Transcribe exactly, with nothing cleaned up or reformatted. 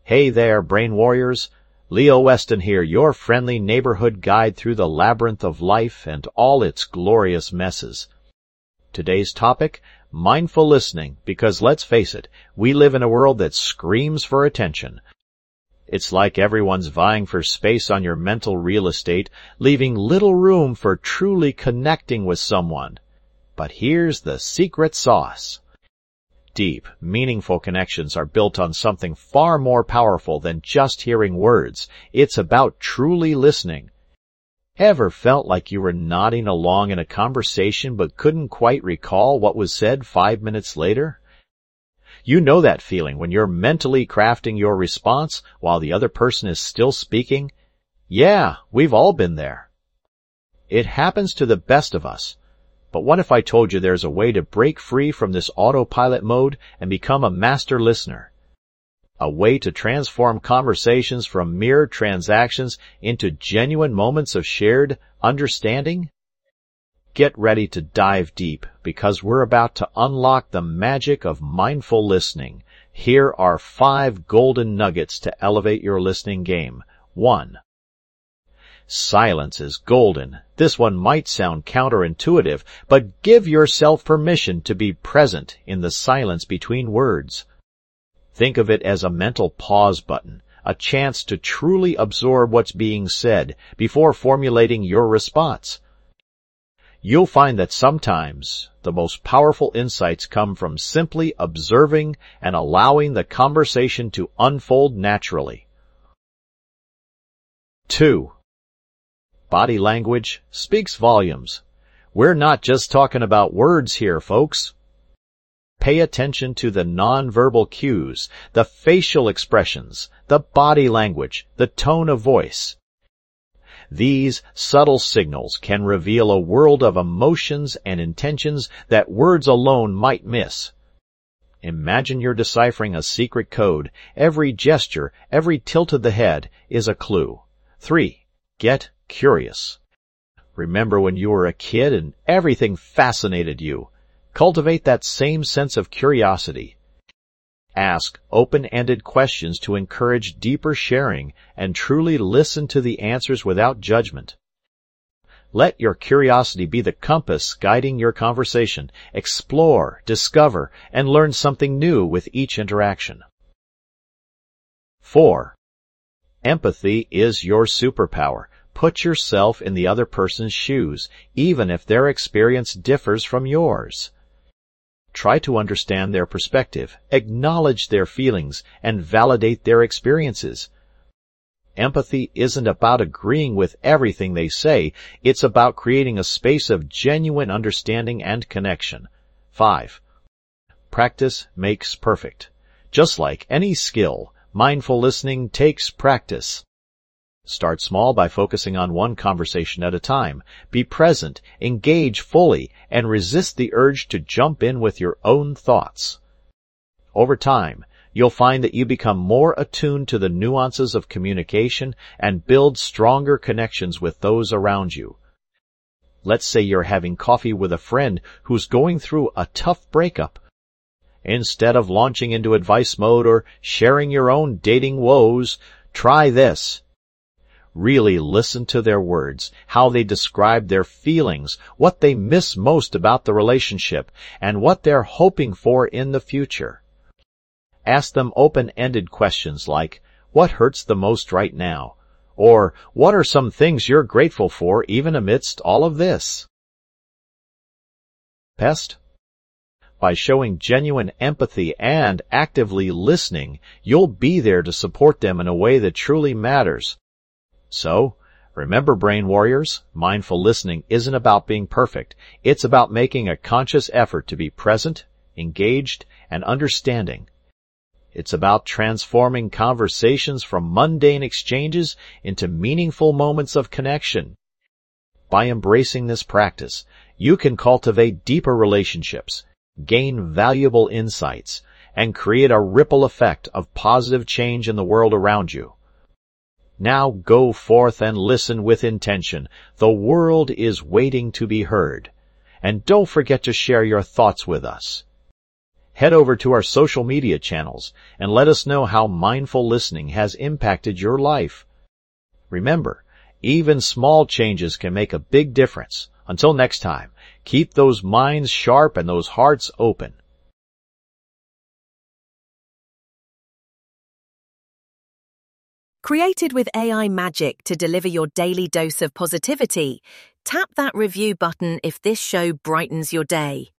Hey there, Brain Warriors. Leo Weston here, your friendly neighborhood guide through the labyrinth of life and all its glorious messes. Today's topic, mindful listening, because let's face it, we live in a world that screams for attention. It's like everyone's vying for space on your mental real estate, leaving little room for truly connecting with someone. But here's the secret sauce. Deep, meaningful connections are built on something far more powerful than just hearing words. It's about truly listening. Ever felt like you were nodding along in a conversation but couldn't quite recall what was said five minutes later? You know that feeling when you're mentally crafting your response while the other person is still speaking? Yeah, we've all been there. It happens to the best of us. But what if I told you there's a way to break free from this autopilot mode and become a master listener? A way to transform conversations from mere transactions into genuine moments of shared understanding? Get ready to dive deep, because we're about to unlock the magic of mindful listening. Here are five golden nuggets to elevate your listening game. One. Silence is golden. This one might sound counterintuitive, but give yourself permission to be present in the silence between words. Think of it as a mental pause button, a chance to truly absorb what's being said before formulating your response. You'll find that sometimes the most powerful insights come from simply observing and allowing the conversation to unfold naturally. Two. Body language speaks volumes. We're not just talking about words here, folks. Pay attention to the nonverbal cues, the facial expressions, the body language, the tone of voice. These subtle signals can reveal a world of emotions and intentions that words alone might miss. Imagine you're deciphering a secret code. Every gesture, every tilt of the head is a clue. Three. Get curious. Remember when you were a kid and everything fascinated you. Cultivate that same sense of curiosity. Ask open-ended questions to encourage deeper sharing and truly listen to the answers without judgment. Let your curiosity be the compass guiding your conversation. Explore, discover, and learn something new with each interaction. Four. Empathy is your superpower. Put yourself in the other person's shoes, even if their experience differs from yours. Try to understand their perspective, acknowledge their feelings, and validate their experiences. Empathy isn't about agreeing with everything they say. It's about creating a space of genuine understanding and connection. Five. Practice makes perfect. Just like any skill, mindful listening takes practice. Start small by focusing on one conversation at a time. Be present, engage fully, and resist the urge to jump in with your own thoughts. Over time, you'll find that you become more attuned to the nuances of communication and build stronger connections with those around you. Let's say you're having coffee with a friend who's going through a tough breakup. Instead of launching into advice mode or sharing your own dating woes, try this. Really listen to their words, how they describe their feelings, what they miss most about the relationship, and what they're hoping for in the future. Ask them open-ended questions like, what hurts the most right now? Or, what are some things you're grateful for even amidst all of this? Pest? By showing genuine empathy and actively listening, you'll be there to support them in a way that truly matters. So, remember, Brain Warriors, mindful listening isn't about being perfect. It's about making a conscious effort to be present, engaged, and understanding. It's about transforming conversations from mundane exchanges into meaningful moments of connection. By embracing this practice, you can cultivate deeper relationships, gain valuable insights, and create a ripple effect of positive change in the world around you. Now go forth and listen with intention. The world is waiting to be heard. And don't forget to share your thoughts with us. head over to our social media channels and let us know how mindful listening has impacted your life. Remember, even small changes can make a big difference. Until next time, keep those minds sharp and those hearts open. Created with A I magic to deliver your daily dose of positivity, tap that review button if this show brightens your day.